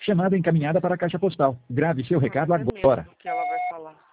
Chamada encaminhada para a caixa postal. Grave seu recado agora. O que ela vai falar?